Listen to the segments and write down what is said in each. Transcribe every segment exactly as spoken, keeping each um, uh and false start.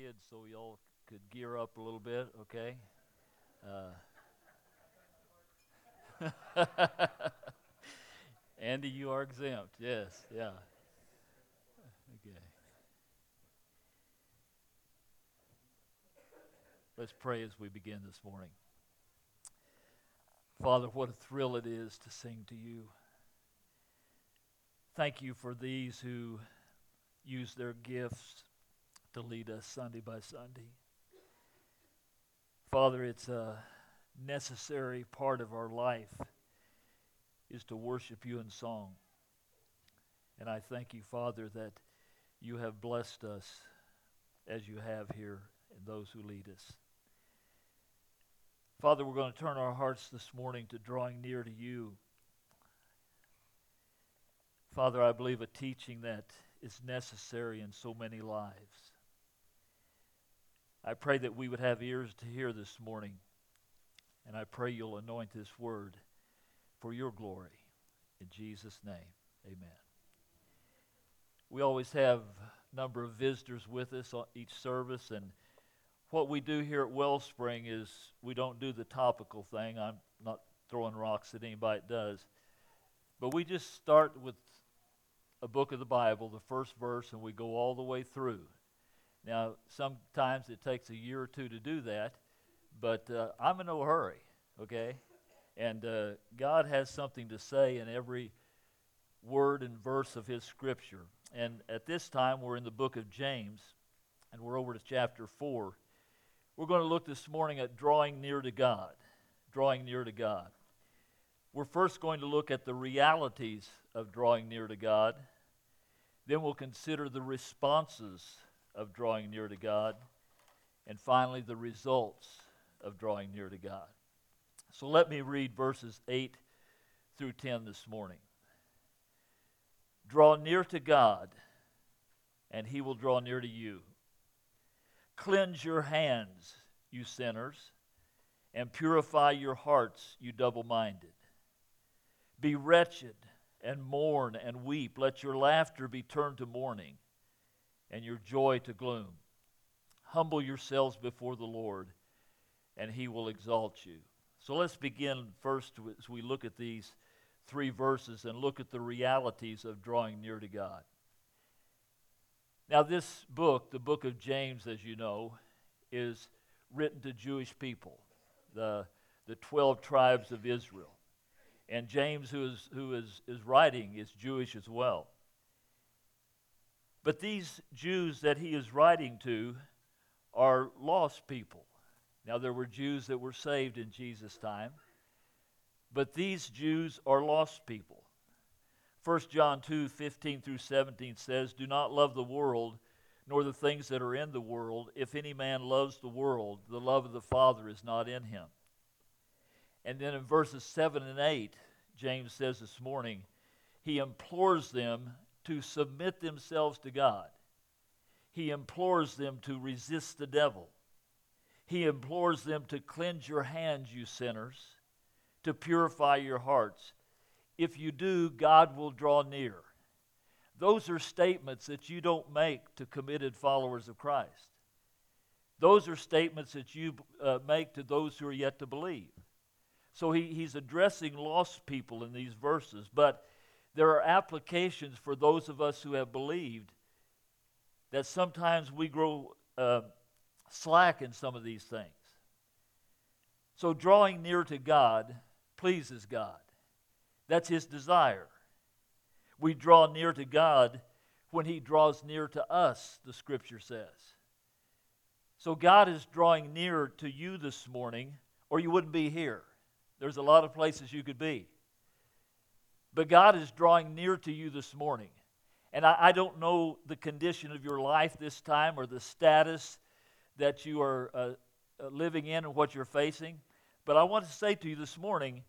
kids so y'all could gear up a little bit, okay? Uh, Andy, you are exempt. Yes, yeah. Okay. Let's pray as we begin this morning. Father, what a thrill it is to sing to you. Thank you for these who use their gifts to lead us Sunday by Sunday. Father, it's a necessary part of our life is to worship you in song. And I thank you, Father, that you have blessed us as you have here and those who lead us. Father, we're going to turn our hearts this morning to drawing near to you. Father, I believe a teaching that is necessary in so many lives. I pray that we would have ears to hear this morning, and I pray you'll anoint this word for your glory. In Jesus' name, amen. We always have a number of visitors with us on each service, and what we do here at Wellspring is we don't do the topical thing. I'm not throwing rocks at anybody that does. But we just start with a book of the Bible, the first verse, and we go all the way through. Now, sometimes it takes a year or two to do that, but uh, I'm in no hurry, okay? And uh, God has something to say in every word and verse of his scripture. And at this time, we're in the book of James, and we're over to chapter four. We're going to look this morning at drawing near to God, drawing near to God. We're first going to look at the realities of drawing near to God. Then we'll consider the responses of drawing near to God. And finally, the results of drawing near to God. So let me read verses eight through ten this morning. Draw near to God, and he will draw near to you. Cleanse your hands, you sinners, and purify your hearts, you double-minded. Be wretched and mourn and weep. Let your laughter be turned to mourning and your joy to gloom. Humble yourselves before the Lord, and he will exalt you. So let's begin first as we look at these three verses and look at the realities of drawing near to God. Now, this book, the book of James, as you know, is written to Jewish people, the, the twelve tribes of Israel. And James, who is, who is, is writing, is Jewish as well. But these Jews that he is writing to are lost people. Now, there were Jews that were saved in Jesus' time, but these Jews are lost people. First John two, fifteen through seventeen says, do not love the world, nor the things that are in the world. If any man loves the world, the love of the Father is not in him. And then in verses seven and eight, James says this morning, he implores them to submit themselves to God. He implores them to resist the devil. He implores them to cleanse your hands, you sinners, to purify your hearts. If you do, God will draw near. Those are statements that you don't make to committed followers of Christ. Those are statements that you uh, make to those who are yet to believe. So he, he's addressing lost people in these verses, but there are applications for those of us who have believed that sometimes we grow uh, slack in some of these things. So drawing near to God pleases God. That's his desire. We draw near to God when he draws near to us, the scripture says. So God is drawing near to you this morning, or you wouldn't be here. There's a lot of places you could be. But God is drawing near to you this morning. And I, I don't know the condition of your life this time or the status that you are uh, uh, living in and what you're facing. But I want to say to you this morning,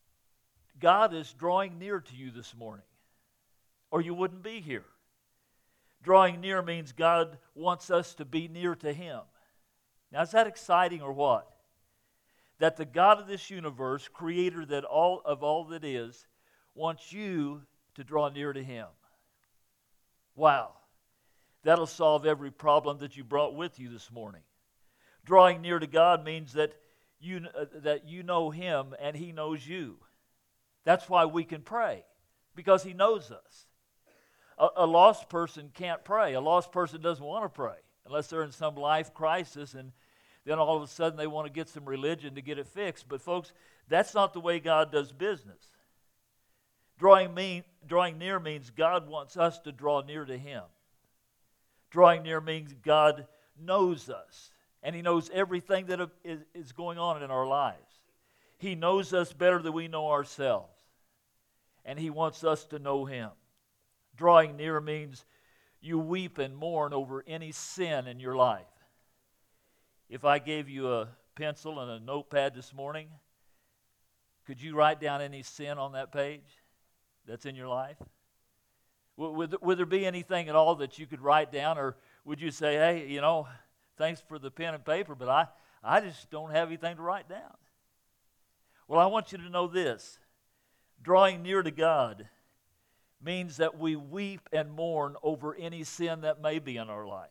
God is drawing near to you this morning, or you wouldn't be here. Drawing near means God wants us to be near to him. Now, is that exciting or what? That the God of this universe, creator that all of all that is, wants you to draw near to him. Wow. That'll solve every problem that you brought with you this morning. Drawing near to God means that you, uh, that you know Him and He knows you. That's why we can pray, because He knows us. A, a lost person can't pray. A lost person doesn't want to pray unless they're in some life crisis, and then all of a sudden they want to get some religion to get it fixed. But folks, that's not the way God does business. Drawing, mean, drawing near means God wants us to draw near to Him. Drawing near means God knows us, and He knows everything that is, is going on in our lives. He knows us better than we know ourselves, and He wants us to know Him. Drawing near means you weep and mourn over any sin in your life. If I gave you a pencil and a notepad this morning, could you write down any sin on that page that's in your life? Would, would there be anything at all that you could write down, or would you say, hey, you know, thanks for the pen and paper, but I, I just don't have anything to write down? Well, I want you to know this. Drawing near to God means that we weep and mourn over any sin that may be in our life.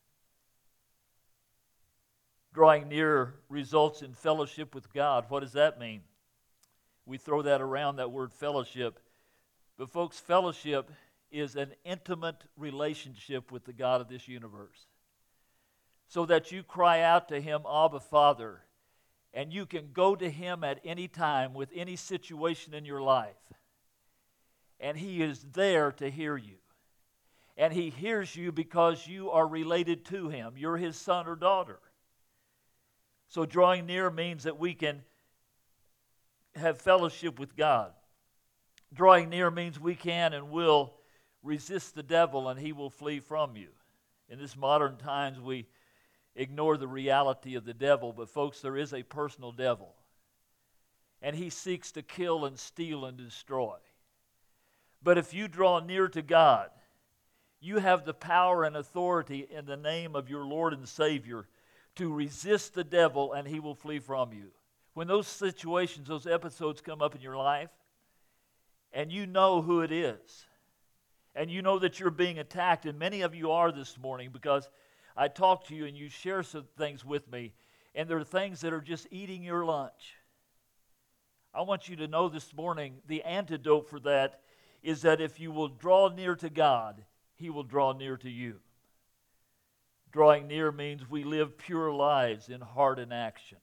Drawing near results in fellowship with God. What does that mean? We throw that around, that word fellowship. But folks, fellowship is an intimate relationship with the God of this universe. So that you cry out to Him, Abba, Father, and you can go to Him at any time with any situation in your life. And He is there to hear you. And He hears you because you are related to Him. You're His son or daughter. So drawing near means that we can have fellowship with God. Drawing near means we can and will resist the devil and he will flee from you. In this modern times, we ignore the reality of the devil, but folks, there is a personal devil. And he seeks to kill and steal and destroy. But if you draw near to God, you have the power and authority in the name of your Lord and Savior to resist the devil and he will flee from you. When those situations, those episodes come up in your life, and you know who it is, and you know that you're being attacked, and many of you are this morning because I talk to you and you share some things with me, and there are things that are just eating your lunch. I want you to know this morning the antidote for that is that if you will draw near to God, He will draw near to you. Drawing near means we live pure lives in heart and action.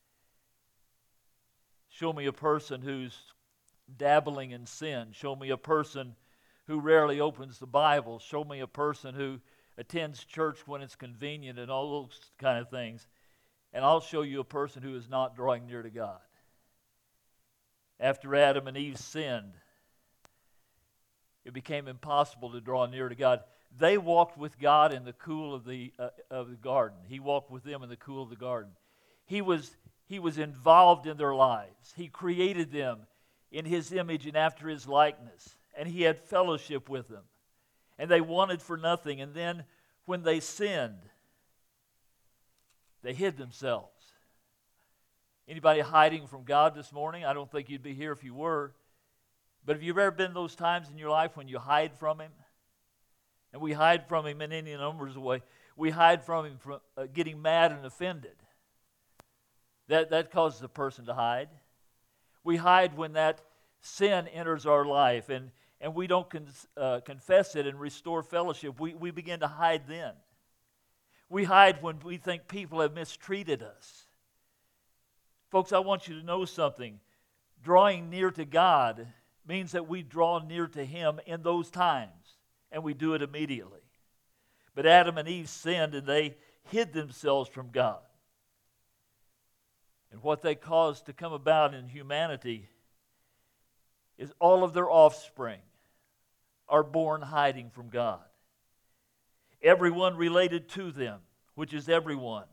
Show me a person who's dabbling in sin. Show me a person who rarely opens the Bible. Show me a person who attends church when it's convenient and all those kind of things. And I'll show you a person who is not drawing near to God. After Adam and Eve sinned, it became impossible to draw near to God. They walked with God in the cool of the uh, of the garden. He walked with them in the cool of the garden. He was he was involved in their lives. He created them in His image and after His likeness, and He had fellowship with them. And they wanted for nothing. And then when they sinned, they hid themselves. Anybody hiding from God this morning? I don't think you'd be here if you were. But have you ever been those times in your life when you hide from Him? And we hide from Him in any numbers of ways. We hide from Him from uh, getting mad and offended. That, that causes a person to hide. We hide when that sin enters our life and, and we don't con- uh, confess it and restore fellowship. We, we begin to hide then. We hide when we think people have mistreated us. Folks, I want you to know something. Drawing near to God means that we draw near to Him in those times, and we do it immediately. But Adam and Eve sinned, and they hid themselves from God. And what they caused to come about in humanity is all of their offspring are born hiding from God. Everyone related to them, which is everyone,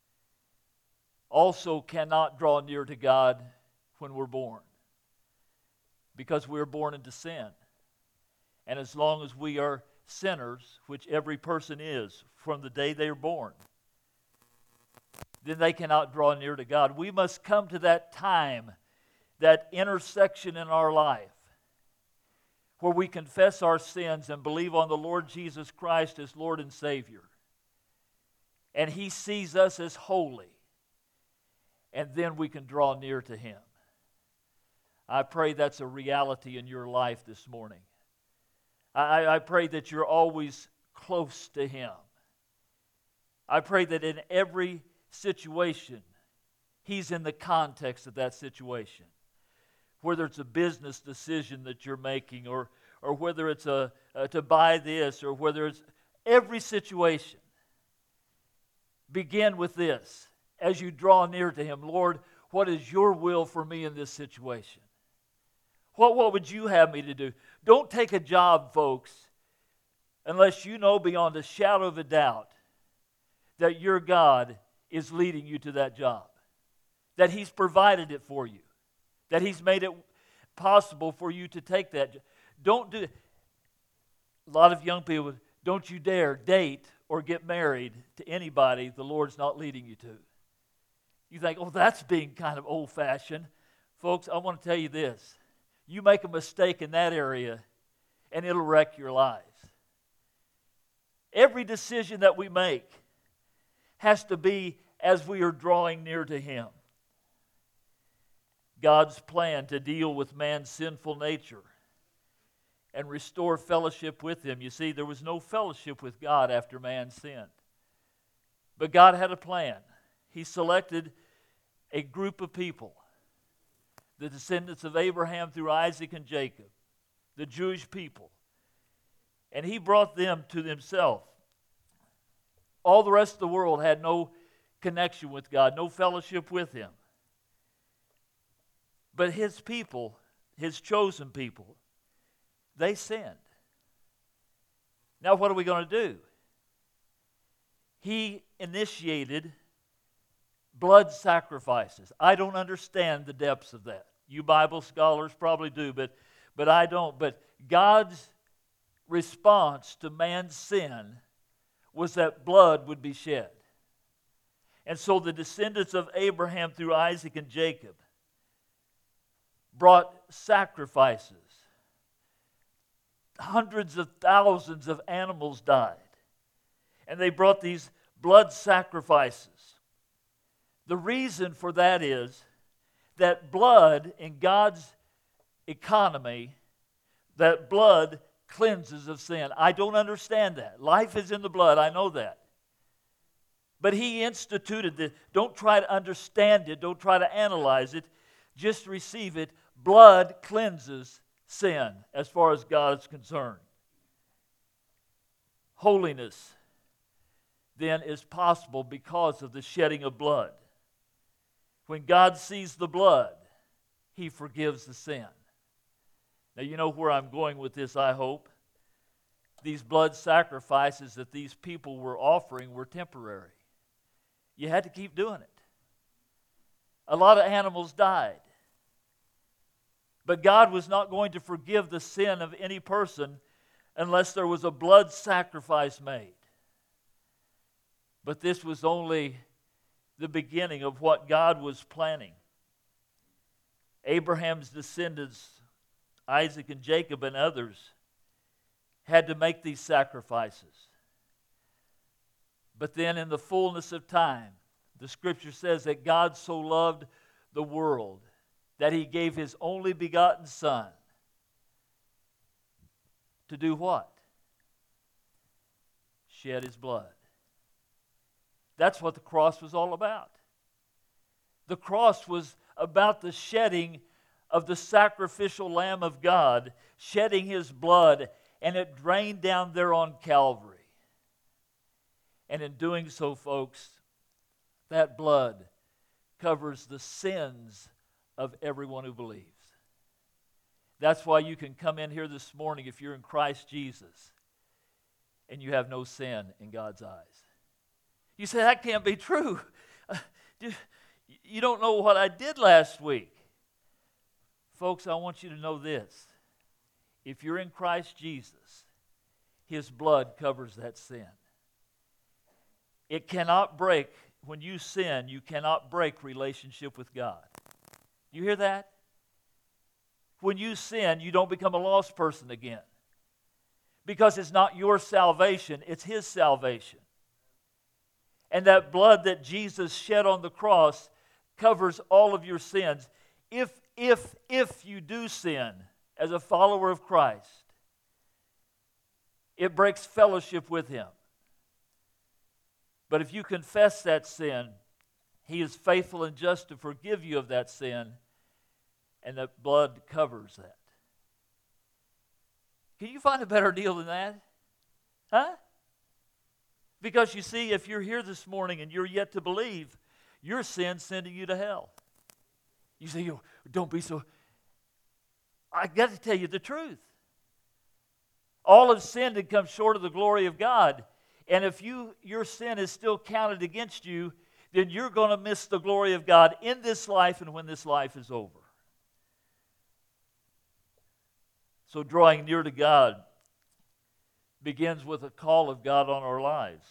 also cannot draw near to God when we're born, because we're born into sin. And as long as we are sinners, which every person is from the day they are born, then they cannot draw near to God. We must come to that time, that intersection in our life, where we confess our sins and believe on the Lord Jesus Christ as Lord and Savior. And He sees us as holy. And then we can draw near to Him. I pray that's a reality in your life this morning. I, I pray that you're always close to Him. I pray that in every situation, He's in the context of that situation. Whether it's a business decision that you're making, or, or whether it's a, a to buy this, or whether it's every situation. Begin with this. As you draw near to Him, Lord, what is your will for me in this situation? What, what would you have me to do? Don't take a job, folks, unless you know beyond a shadow of a doubt that your God is leading you to that job, that He's provided it for you, that He's made it possible for you to take that job. Don't do it. A lot of young people, don't you dare date or get married to anybody the Lord's not leading you to. You think, oh, that's being kind of old-fashioned. Folks, I want to tell you this. You make a mistake in that area, and it'll wreck your lives. Every decision that we make has to be as we are drawing near to Him. God's plan to deal with man's sinful nature and restore fellowship with Him. You see, there was no fellowship with God after man sinned. But God had a plan. He selected a group of people, the descendants of Abraham through Isaac and Jacob, the Jewish people, and He brought them to Himself. All the rest of the world had no connection with God, no fellowship with Him. But His people, His chosen people, they sinned. Now what are we going to do? He initiated blood sacrifices. I don't understand the depths of that. You Bible scholars probably do, but, but I don't. But God's response to man's sin was that blood would be shed. And so the descendants of Abraham through Isaac and Jacob brought sacrifices. Hundreds of thousands of animals died. And they brought these blood sacrifices. The reason for that is that blood in God's economy, that blood cleanses of sin. I don't understand that. Life is in the blood, I know that. But He instituted this. Don't try to understand it. Don't try to analyze it. Just receive it. Blood cleanses sin as far as God is concerned. Holiness then is possible because of the shedding of blood. When God sees the blood, He forgives the sin. Now you know where I'm going with this, I hope. These blood sacrifices that these people were offering were temporary. You had to keep doing it. A lot of animals died. But God was not going to forgive the sin of any person unless there was a blood sacrifice made. But this was only the beginning of what God was planning. Abraham's descendants, Isaac and Jacob and others, had to make these sacrifices. But then in the fullness of time, the Scripture says that God so loved the world that He gave His only begotten Son to do what? Shed His blood. That's what the cross was all about. The cross was about the shedding of the sacrificial Lamb of God, shedding His blood, and it drained down there on Calvary. And in doing so, folks, that blood covers the sins of everyone who believes. That's why you can come in here this morning if you're in Christ Jesus and you have no sin in God's eyes. You say, that can't be true. Uh, you don't know what I did last week. Folks, I want you to know this. If you're in Christ Jesus, His blood covers that sin. It cannot break, when you sin, you cannot break relationship with God. You hear that? when you sin, you don't become a lost person again. Because it's not your salvation, it's His salvation. And that blood that Jesus shed on the cross covers all of your sins. If, if, if you do sin as a follower of Christ, it breaks fellowship with Him. But if you confess that sin, He is faithful and just to forgive you of that sin, and that blood covers that. Can you find a better deal than that? Huh? Because you see, if you're here this morning and you're yet to believe, your sin's sending you to hell. You say, oh, don't be so... I got to tell you the truth. All have sinned and come short of the glory of God. And if you your sin is still counted against you, then you're going to miss the glory of God in this life and when this life is over. So drawing near to God begins with a call of God on our lives.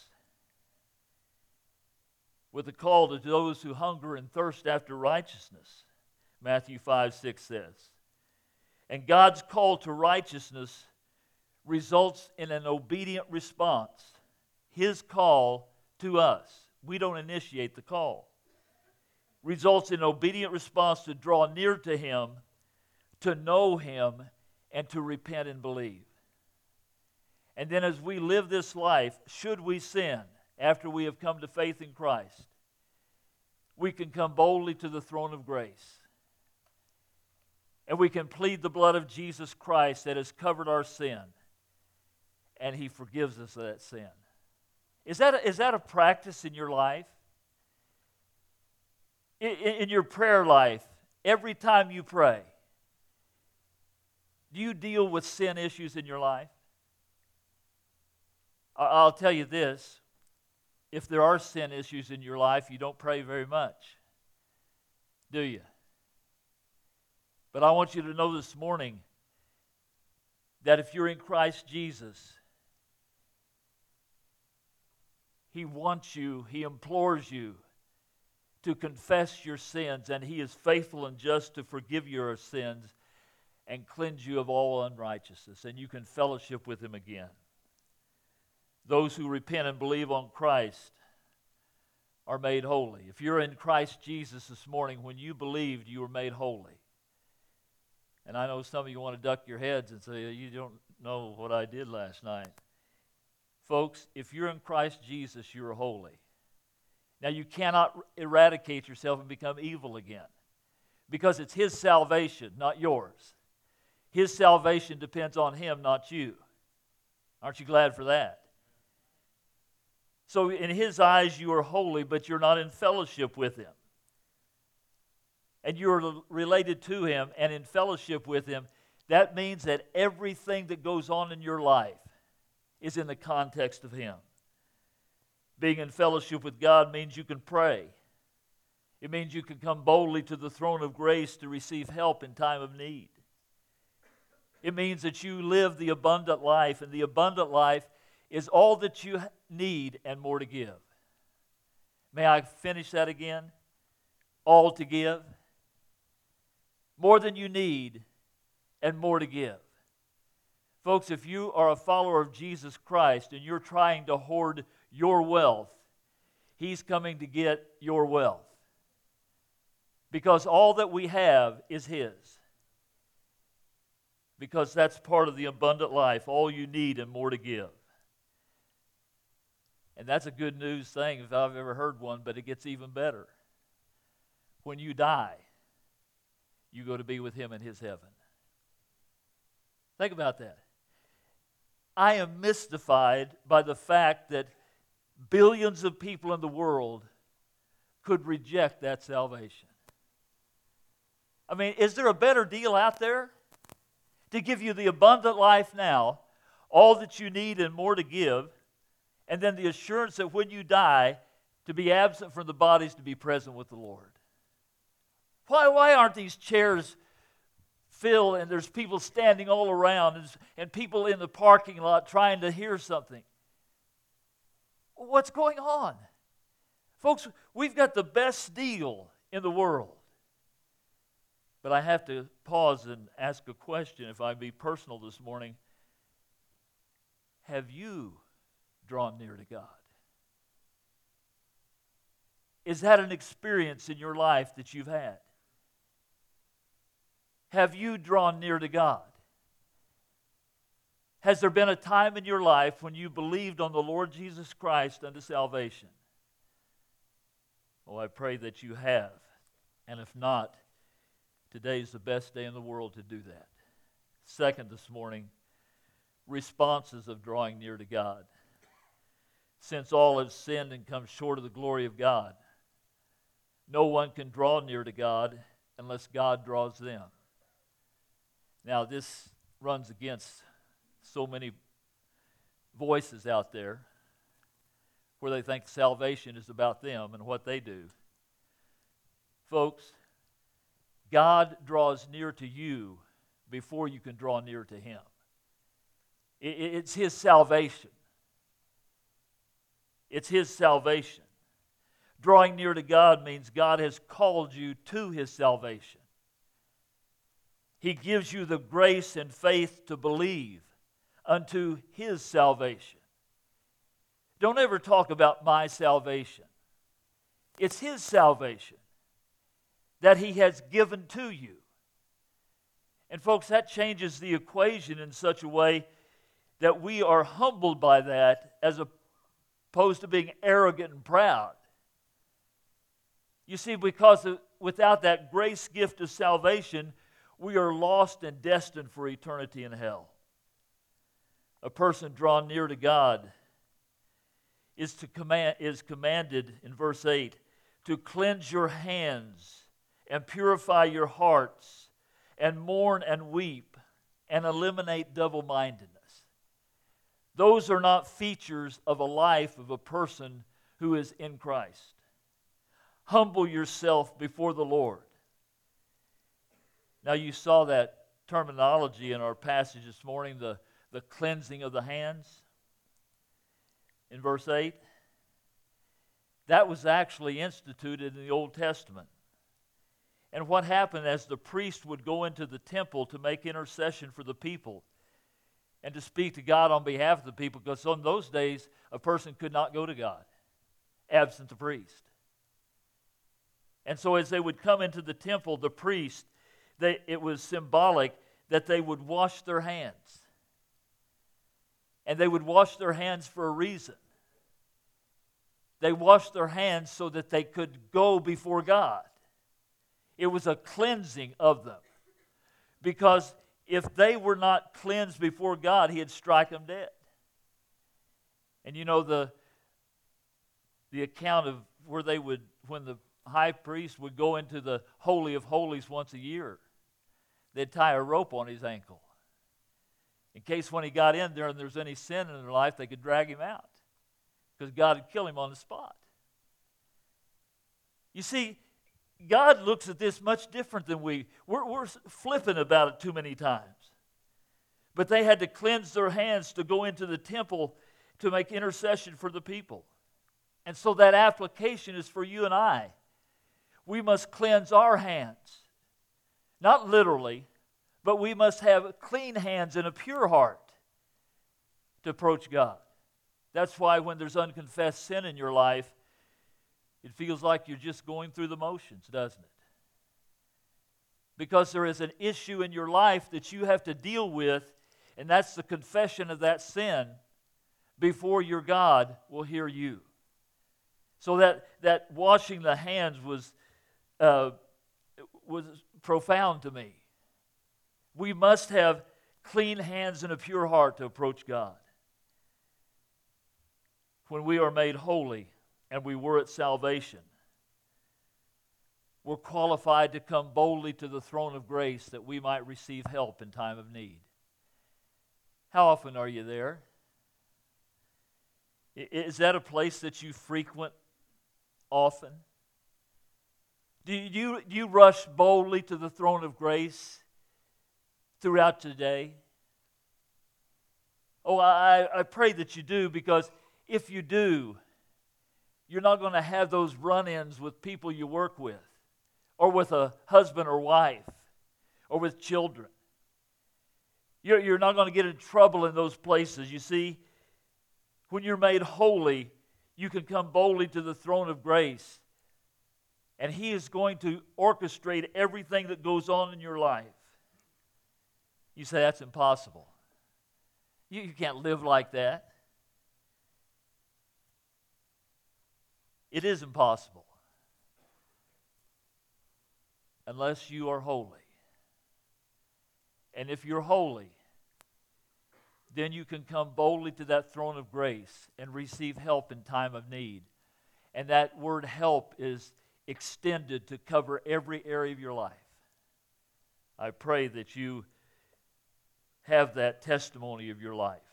With a call to those who hunger and thirst after righteousness. Matthew five six says. And God's call to righteousness results in an obedient response. His call to us. We don't initiate the call. Results in obedient response to draw near to Him, to know Him, and to repent and believe. And then as we live this life, should we sin after we have come to faith in Christ, we can come boldly to the throne of grace. And we can plead the blood of Jesus Christ that has covered our sin. And He forgives us of that sin. Is that a, is that a practice in your life? In, in your prayer life, every time you pray, do you deal with sin issues in your life? I'll tell you this. If there are sin issues in your life, you don't pray very much, do you? But I want you to know this morning that if you're in Christ Jesus, He wants you, He implores you to confess your sins, and He is faithful and just to forgive your sins and cleanse you of all unrighteousness, and you can fellowship with Him again. Those who repent and believe on Christ are made holy. If you're in Christ Jesus this morning, when you believed, you were made holy. And I know some of you want to duck your heads and say, you don't know what I did last night. Folks, if you're in Christ Jesus, you're holy. Now, you cannot eradicate yourself and become evil again, because it's His salvation, not yours. His salvation depends on Him, not you. Aren't you glad for that? So in His eyes, you are holy, but you're not in fellowship with Him. And you're related to Him and in fellowship with Him. That means that everything that goes on in your life is in the context of Him. Being in fellowship with God means you can pray. It means you can come boldly to the throne of grace to receive help in time of need. It means that you live the abundant life, and the abundant life is all that you need and more to give. May I finish that again? All to give. More than you need and more to give. Folks, if you are a follower of Jesus Christ and you're trying to hoard your wealth, He's coming to get your wealth. Because all that we have is His. Because that's part of the abundant life, all you need and more to give. And that's a good news thing if I've ever heard one, but it gets even better. When you die, you go to be with Him in His heaven. Think about that. I am mystified by the fact that billions of people in the world could reject that salvation. I mean, is there a better deal out there? To give you the abundant life now, all that you need and more to give, and then the assurance that when you die, to be absent from the bodies, to be present with the Lord. Why, why aren't these chairs filled and there's people standing all around and, and people in the parking lot trying to hear something? What's going on? Folks, we've got the best deal in the world. But I have to pause and ask a question, if I be personal this morning. Have you drawn near to God? Is that an experience in your life that you've had? Have you drawn near to God? Has there been a time in your life when you believed on the Lord Jesus Christ unto salvation? Oh, I pray that you have. And if not, today is the best day in the world to do that. Second this morning, responses of drawing near to God. Since all have sinned and come short of the glory of God, no one can draw near to God unless God draws them. Now, this runs against so many voices out there where they think salvation is about them and what they do. Folks, God draws near to you before you can draw near to Him. It's His salvation. It's His salvation. Drawing near to God means God has called you to His salvation. He gives you the grace and faith to believe unto His salvation. Don't ever talk about my salvation. It's His salvation that He has given to you. And folks, that changes the equation in such a way that we are humbled by that as opposed to being arrogant and proud. You see, because of, without that grace gift of salvation, we are lost and destined for eternity in hell. A person drawn near to God is to command is commanded in verse eight to cleanse your hands and purify your hearts and mourn and weep and eliminate double-mindedness. Those are not features of a life of a person who is in Christ. Humble yourself before the Lord. Now you saw that terminology in our passage this morning, the, the cleansing of the hands. In verse eight, that was actually instituted in the Old Testament. And what happened as the priest would go into the temple to make intercession for the people and to speak to God on behalf of the people, because in those days a person could not go to God absent the priest. And so as they would come into the temple, the priest, they, it was symbolic that they would wash their hands. And they would wash their hands for a reason. They washed their hands so that they could go before God. It was a cleansing of them. Because if they were not cleansed before God, He'd strike them dead. And you know the, the account of where they would, when the high priest would go into the Holy of Holies once a year, they'd tie a rope on his ankle. In case when he got in there and there's any sin in their life, they could drag him out. Because God would kill him on the spot. You see, God looks at this much different than we. We're, we're flippant about it too many times. But they had to cleanse their hands to go into the temple to make intercession for the people. And so that application is for you and I. We must cleanse our hands. Not literally, but we must have clean hands and a pure heart to approach God. That's why when there's unconfessed sin in your life, it feels like you're just going through the motions, doesn't it? Because there is an issue in your life that you have to deal with, and that's the confession of that sin before your God will hear you. So that, that washing the hands was, uh, was profound to me. We must have clean hands and a pure heart to approach God. When we are made holy, and we were at salvation, we're qualified to come boldly to the throne of grace that we might receive help in time of need. How often are you there? Is that a place that you frequent often? Do you, do you rush boldly to the throne of grace throughout today? Oh, I, I pray that you do, because if you do, you're not going to have those run-ins with people you work with or with a husband or wife or with children. You're, you're not going to get in trouble in those places. You see, when you're made holy, you can come boldly to the throne of grace. And He is going to orchestrate everything that goes on in your life. You say, that's impossible. You, you can't live like that. It is impossible. Unless you are holy. And if you're holy, then you can come boldly to that throne of grace and receive help in time of need. And that word help is extended to cover every area of your life. I pray that you have that testimony of your life.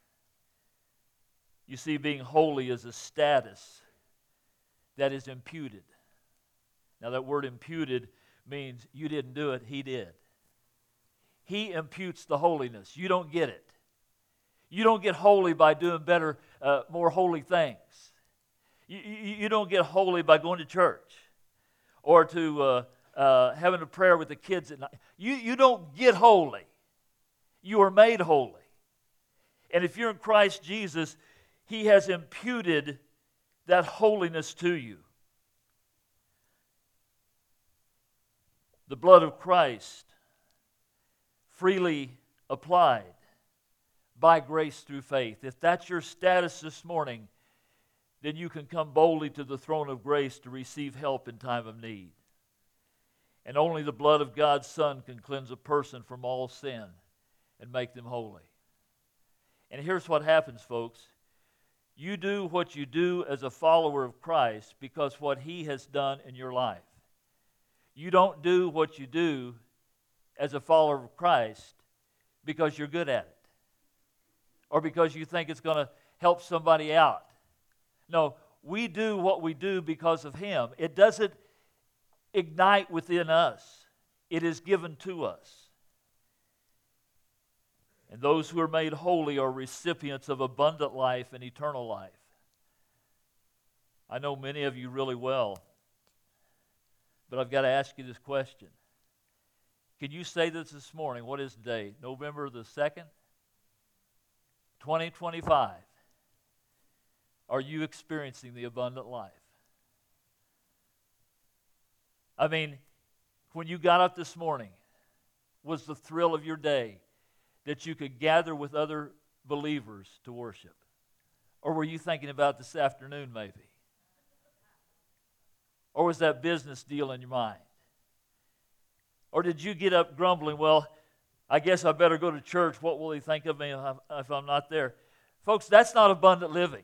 You see, being holy is a status that is imputed. Now that word imputed means you didn't do it, He did. He imputes the holiness. You don't get it. You don't get holy by doing better, uh, more holy things. You, you, you don't get holy by going to church or to uh, uh, having a prayer with the kids at night. You, you don't get holy. You are made holy. And if you're in Christ Jesus, He has imputed that holiness to you. The blood of Christ, freely applied by grace through faith. If that's your status this morning, then you can come boldly to the throne of grace to receive help in time of need. And only the blood of God's Son can cleanse a person from all sin and make them holy. And here's what happens, folks. You do what you do as a follower of Christ because what He has done in your life. You don't do what you do as a follower of Christ because you're good at it or because you think it's going to help somebody out. No, we do what we do because of Him. It doesn't ignite within us. It is given to us. And those who are made holy are recipients of abundant life and eternal life. I know many of you really well, but I've got to ask you this question. Can you say this this morning? What is the day? November the second? twenty twenty-five. Are you experiencing the abundant life? I mean, when you got up this morning, was the thrill of your day that you could gather with other believers to worship? Or were you thinking about this afternoon maybe? Or was that business deal in your mind? Or did you get up grumbling, well, I guess I better go to church. What will He think of me if I'm not there? Folks, that's not abundant living.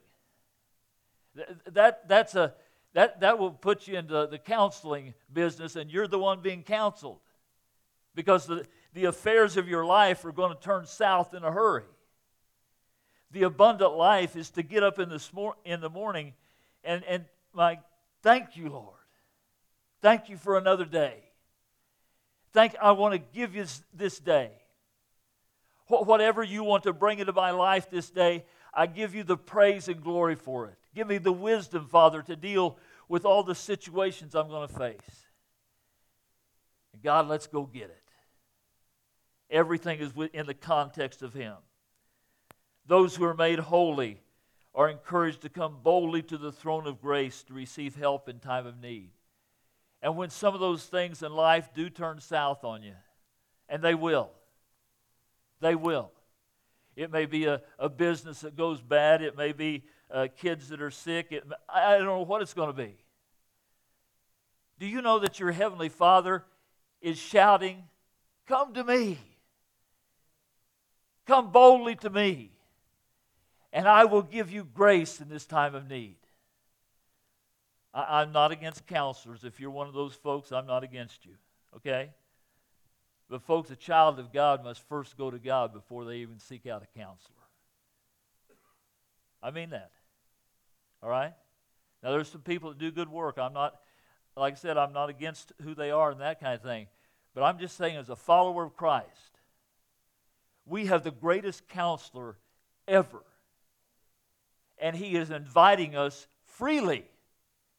That, that's a, that, that will put you into the counseling business, and you're the one being counseled. Because the, the affairs of your life are going to turn south in a hurry. The abundant life is to get up in the, smor- in the morning and, and my, thank you, Lord. Thank you for another day. Thank, I want to give you this day. Whatever you want to bring into my life this day, I give you the praise and glory for it. Give me the wisdom, Father, to deal with all the situations I'm going to face. And God, let's go get it. Everything is in the context of Him. Those who are made holy are encouraged to come boldly to the throne of grace to receive help in time of need. And when some of those things in life do turn south on you, and they will, they will. It may be a, a business that goes bad. It may be uh, kids that are sick. It, I, I don't know what it's going to be. Do you know that your Heavenly Father is shouting, come to me. Come boldly to me, and I will give you grace in this time of need. I, I'm not against counselors. If you're one of those folks, I'm not against you, okay? But folks, a child of God must first go to God before they even seek out a counselor. I mean that, all right? Now, there's some people that do good work. I'm not, like I said, I'm not against who they are and that kind of thing. But I'm just saying, as a follower of Christ, we have the greatest counselor ever. And He is inviting us freely.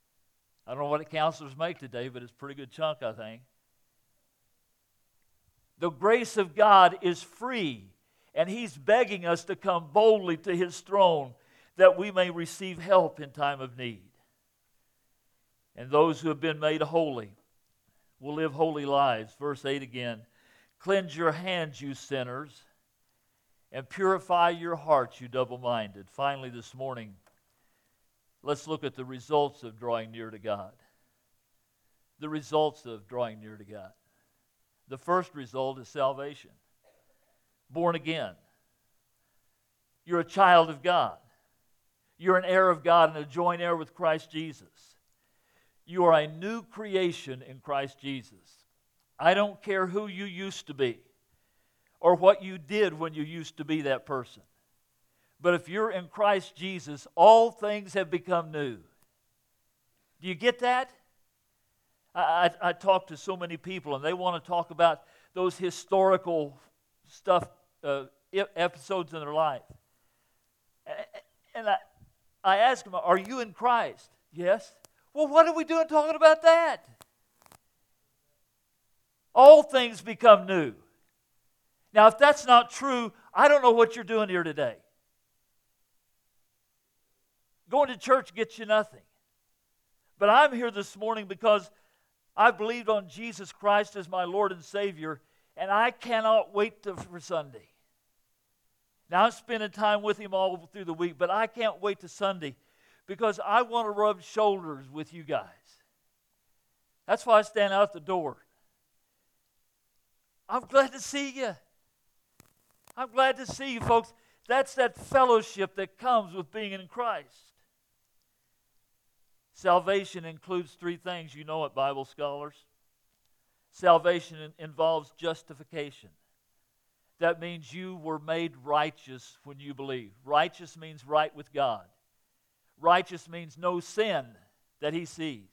I don't know what counselors make today, but it's a pretty good chunk, I think. The grace of God is free, and He's begging us to come boldly to His throne that we may receive help in time of need. And those who have been made holy will live holy lives. Verse eight again. Cleanse your hands, you sinners, and purify your hearts, you double-minded. Finally, this morning, let's look at the results of drawing near to God. The results of drawing near to God. The first result is salvation. Born again. You're a child of God. You're an heir of God and a joint heir with Christ Jesus. You are a new creation in Christ Jesus. I don't care who you used to be or what you did when you used to be that person. But if you're in Christ Jesus, all things have become new. Do you get that? I, I, I talk to so many people, and they want to talk about those historical stuff, uh, episodes in their life. And I, I ask them, are you in Christ? Yes. Well, what are we doing talking about that? All things become new. Now, if that's not true, I don't know what you're doing here today. Going to church gets you nothing. But I'm here this morning because I believed on Jesus Christ as my Lord and Savior, and I cannot wait to, for Sunday. Now, I'm spending time with Him all through the week, but I can't wait to Sunday because I want to rub shoulders with you guys. That's why I stand out the door. I'm glad to see you. I'm glad to see you, folks. That's that fellowship that comes with being in Christ. Salvation includes three things. You know it, Bible scholars. Salvation in- involves justification. That means you were made righteous when you believe. Righteous means right with God. Righteous means no sin that He sees.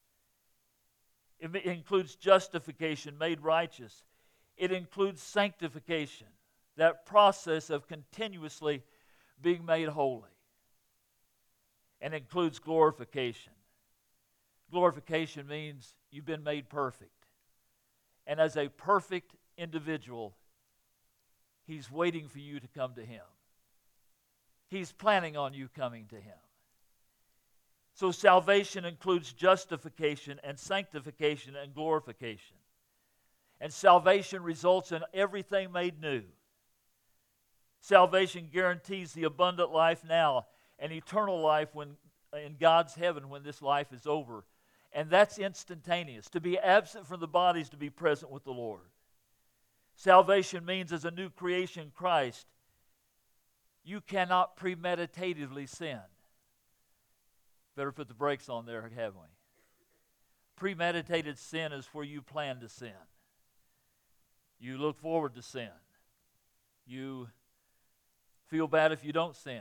It includes justification, made righteous. It includes sanctification, that process of continuously being made holy. And includes glorification. Glorification means you've been made perfect. And as a perfect individual, He's waiting for you to come to Him. He's planning on you coming to Him. So salvation includes justification and sanctification and glorification. And salvation results in everything made new. Salvation guarantees the abundant life now and eternal life when in God's heaven when this life is over. And that's instantaneous. To be absent from the body is to be present with the Lord. Salvation means as a new creation in Christ, you cannot premeditatively sin. Better put the brakes on there, haven't we? Premeditated sin is where you plan to sin. You look forward to sin. You feel bad if you don't sin.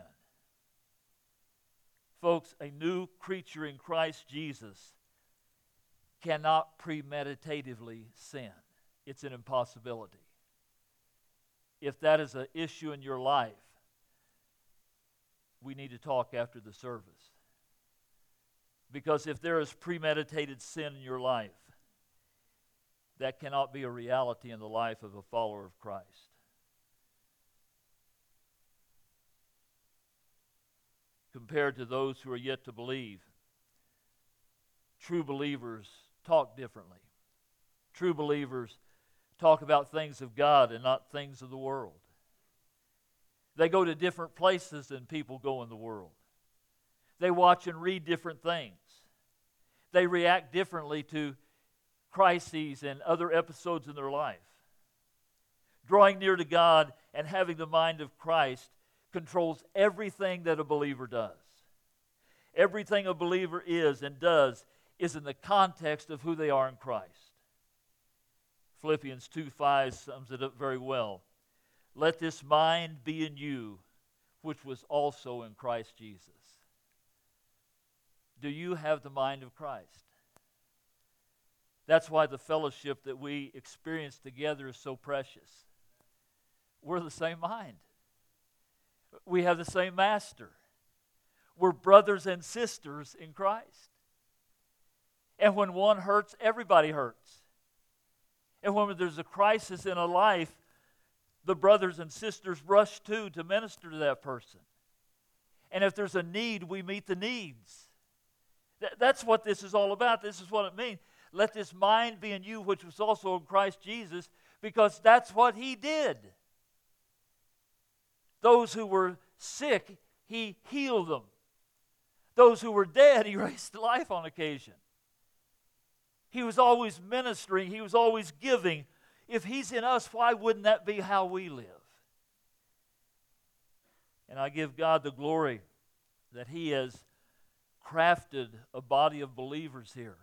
Folks, a new creature in Christ Jesus cannot premeditatively sin. It's an impossibility. If that is an issue in your life, we need to talk after the service. Because if there is premeditated sin in your life, that cannot be a reality in the life of a follower of Christ. Compared to those who are yet to believe, true believers talk differently. True believers talk about things of God and not things of the world. They go to different places than people go in the world. They watch and read different things. They react differently to crises and other episodes in their life. Drawing near to God and having the mind of Christ controls everything that a believer does. Everything a believer is and does is in the context of who they are in Christ. Philippians two five sums it up very well. Let this mind be in you, which was also in Christ Jesus. Do you have the mind of Christ? That's why the fellowship that we experience together is so precious. We're the same mind. We have the same master. We're brothers and sisters in Christ. And when one hurts, everybody hurts. And when there's a crisis in a life, the brothers and sisters rush to to minister to that person. And if there's a need, we meet the needs. Th- that's what this is all about. This is what it means. Let this mind be in you, which was also in Christ Jesus, because that's what He did. Those who were sick, He healed them. Those who were dead, He raised to life on occasion. He was always ministering. He was always giving. If He's in us, why wouldn't that be how we live? And I give God the glory that He has crafted a body of believers here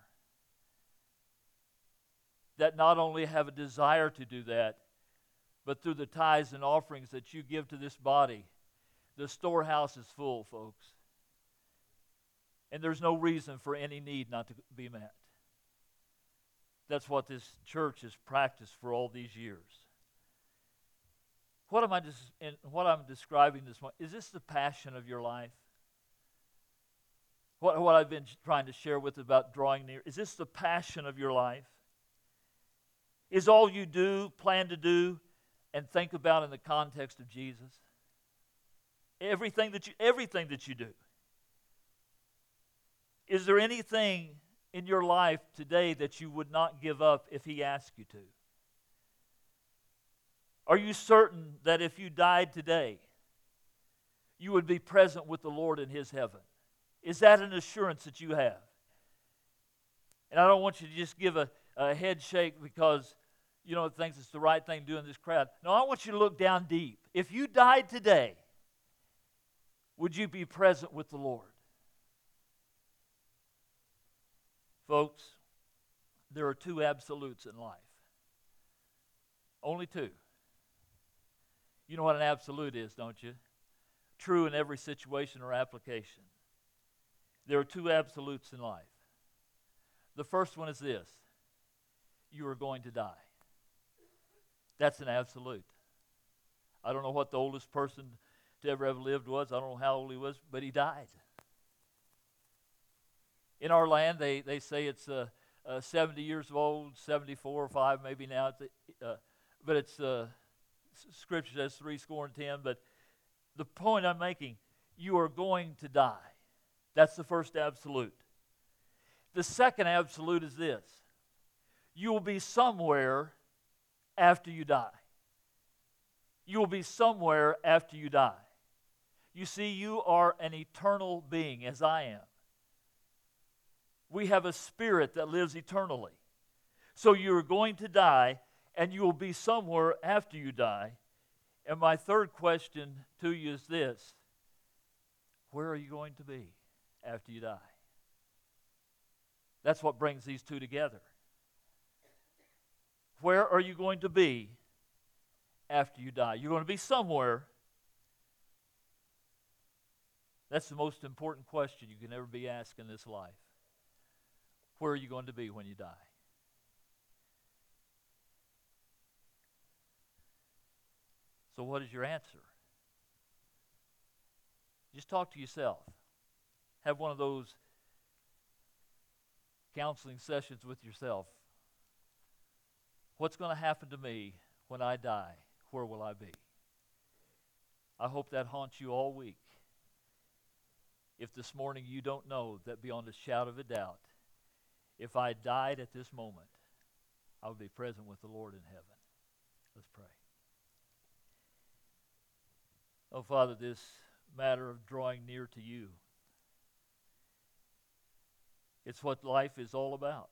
that not only have a desire to do that, but through the tithes and offerings that you give to this body, the storehouse is full, folks. And there's no reason for any need not to be met. That's what this church has practiced for all these years. What am I just in what I'm describing this morning? Is this the passion of your life? What, what I've been trying to share with about drawing near, is this the passion of your life? Is all you do, plan to do, and think about in the context of Jesus? Everything that you, everything that you do. Is there anything in your life today that you would not give up if He asked you to? Are you certain that if you died today, you would be present with the Lord in His heaven? Is that an assurance that you have? And I don't want you to just give a, a head shake because, you know, it thinks it's the right thing to do in this crowd. No, I want you to look down deep. If you died today, would you be present with the Lord? Folks, there are two absolutes in life. Only two. You know what an absolute is, don't you? True in every situation or application. There are two absolutes in life. The first one is this: you are going to die. That's an absolute. I don't know what the oldest person to ever have lived was. I don't know how old he was, but he died. In our land, they, they say it's uh, uh, seventy years old, seventy-four or five maybe now. It's, uh, but it's, uh, Scripture says three score and ten. But the point I'm making, you are going to die. That's the first absolute. The second absolute is this: you will be somewhere after you die. You will be somewhere after you die. You see, you are an eternal being, as I am. We have a spirit that lives eternally. So you're going to die, and you will be somewhere after you die. And my third question to you is this: where are you going to be after you die? That's what brings these two together. Where are you going to be after you die? You're going to be somewhere. That's the most important question you can ever be asked in this life. Where are you going to be when you die? So what is your answer? Just talk to yourself. Have one of those counseling sessions with yourself. What's going to happen to me when I die? Where will I be? I hope that haunts you all week. If this morning you don't know that beyond a shadow of a doubt, if I died at this moment, I would be present with the Lord in heaven. Let's pray. Oh, Father, this matter of drawing near to you, it's what life is all about.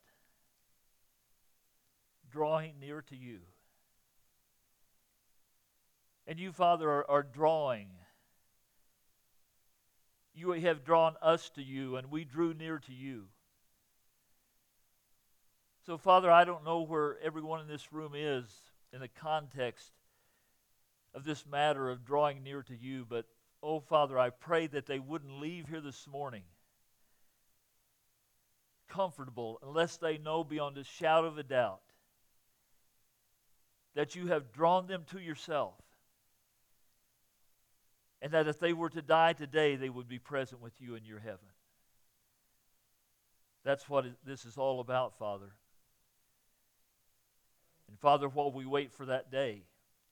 Drawing near to you. And you, Father, are, are drawing. You have drawn us to you, and we drew near to you. So, Father, I don't know where everyone in this room is in the context of this matter of drawing near to you, but, oh, Father, I pray that they wouldn't leave here this morning comfortable unless they know beyond a shadow of a doubt that you have drawn them to yourself, and that if they were to die today, they would be present with you in your heaven. That's what it, this is all about, Father. And Father, while we wait for that day,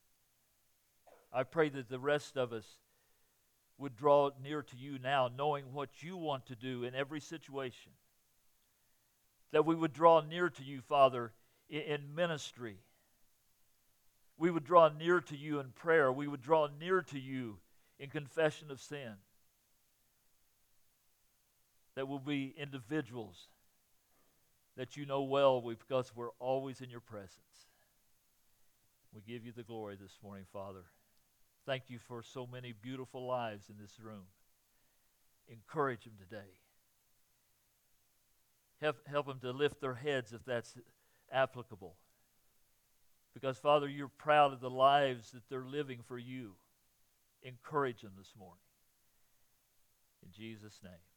I pray that the rest of us would draw near to you now, knowing what you want to do in every situation. That we would draw near to you, Father, in, in ministry. We would draw near to you in prayer. We would draw near to you in confession of sin. That we'll be individuals that you know well because we're always in your presence. We give you the glory this morning, Father. Thank you for so many beautiful lives in this room. Encourage them today. Help, help them to lift their heads if that's applicable. Because, Father, you're proud of the lives that they're living for you. Encourage them this morning. In Jesus' name.